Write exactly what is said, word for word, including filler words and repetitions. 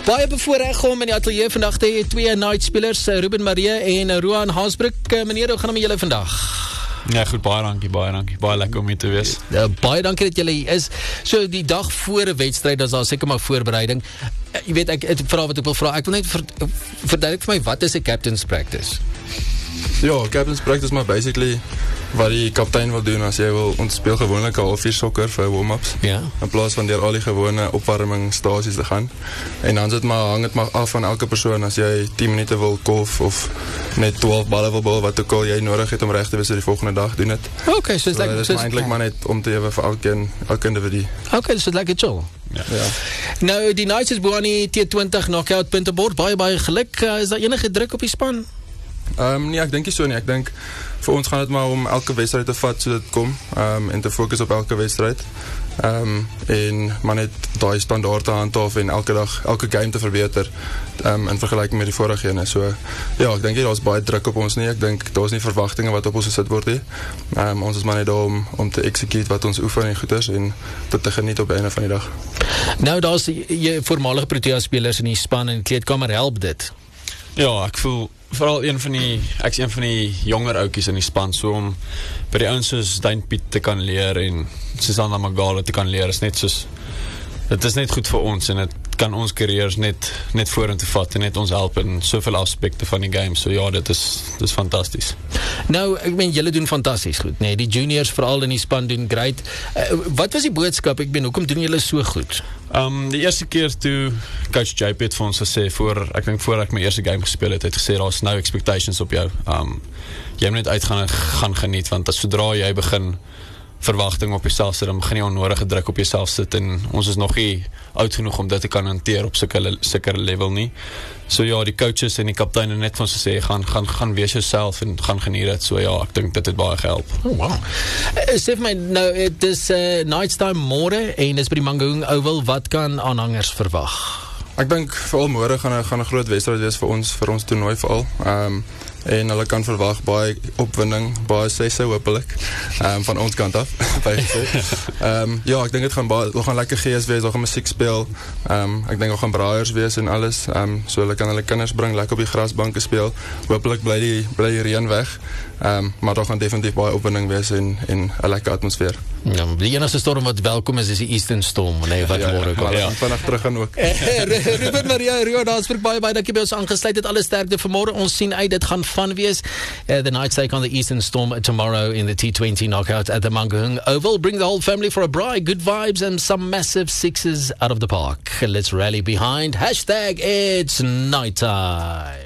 Baie bevoorreg om in die atelier vandag te hê twee night-spelers, Ruben Marie en Roan Haasbroek. Meneer, hoe gaan het met julle vandag? Ja, goed, baie dankie, baie dankie. Baie lekker om hier te wees. Ja, baie dankie dat julle hier is. So die dag voor 'n wedstryd, dan is daar seker maar voorbereiding. Jy weet, ek het vra wat ek wil vra. Ek wil net ver, verduidelik vir my, wat is 'n captain's practice? Ja, captain's practice is maar basically wat die kaptein wil doen as jy wil. Ons speel gewoonlik 'n halfuur sokker vir warm-ups. Ja. In plaas van deur al die gewone opwarmingstasies te gaan. En dan sit maar hang dit maar af van elke persoon as jy tien minute wil golf of net twaalf balle wil bal, wat ook al jy nodig het om reg te wees vir die volgende dag, doen dit. Okay, so it's so, like dit is so maar eintlik maar net om te ewe vir elke elke individu. Okay, so it's like a chill. Ja. ja. Nou, die Knights is bo aan die T twintig knockout puntebord. Baie baie geluk. Uh, is daar enige druk op die span? Um, nee, ek dink nie so nie. Ek dink vir ons gaan dit maar om elke wedstrijd te vat so dit kom, um, en te fokus op elke wedstrijd. Um, en maar net daai standaard te handhaaf en elke dag, elke game te verbeter, um, in vergelijking met die vorige ene. So, ja, ek dink nie, daar is baie druk op ons nie. Ek dink, daar is nie verwachtingen wat op ons gesit word nie. Um, ons is maar net daar om, om te execute wat ons oefen en goed is en dit te geniet op die einde van die dag. Nou, daar is die voormalige Protea spelers in die span en kleedkamer, help dit? Ja, ek voel vooral een van die, ek is een van die jonger oukies in die span, so om by die ouens soos Dyn Piet te kan leer en Susanna Magala te kan leer, is net soos, dit is net goed vir ons en het kan ons carrières net, net voor en te vat en net ons help in soveel aspekte van die game, so ja, dit is, dit is fantastisch. Nou, ek meen, julle doen fantastisch goed, nee, die juniors vooral in die span doen great. Uh, wat was die boodskap, ek meen, hoekom doen julle so goed? Um, die eerste keer toe coach J P het vir ons gesê, voor, ek denk voor ek my eerste game gespeel het, het gesê, daar is nou expectations op jou, um, jy moet net uitgaan en gaan geniet, want as sodra jy begin verwachting op jouself sit, dan begin jy onnodige druk op jouself sit, en ons is nog nie oud genoeg om dit te kan hanteer op sulke level nie. So ja, die coaches en die kaptein het net van ons gesê, gaan, gaan, gaan wees jouself en gaan geniet het, so ja, ek dink dit het baie gehelp. Oh, wow. Uh, sê vir my, nou, het is uh, Knights time môre, en is by die Mangaung Oval, wat kan aanhangers verwag? Ek dink vooral môre gaan 'n gaan 'n groot wedstryd wees vir ons vir ons toernooi veral. Ehm um, en hulle kan verwag baie opwinding, baie sesse hopelik, um, van ons kant af. um, ja, ek dink dit gaan baie, dit gaan lekker gees wees, daar gaan musiek speel, um, ek dink daar gaan braaiers wees en alles, um, so hulle kan hulle kinders bring, lekker op die grasbanke speel, hopelik bly die, bly die reën weg, um, maar daar gaan definitief baie opwinding wees en, en 'n lekker atmosfeer. Ja, die enigste storm wat welkom is, is die Eastern Storm, nee, wat ja, môre kom. Ja, ja. Vanaf terug gaan ook. Ruben Marie, Roan Haasbroek, baie baie dankie by ons aangesluit het, alle sterkte vir môre, ons sien uit, dit gaan fun wees. Uh, the Knights take on the Eastern Storm tomorrow in the T twenty knockout at the Mangaung Oval. Bring the whole family for a braai, good vibes and some massive sixes out of the park. Let's rally behind. Hashtag it's night time.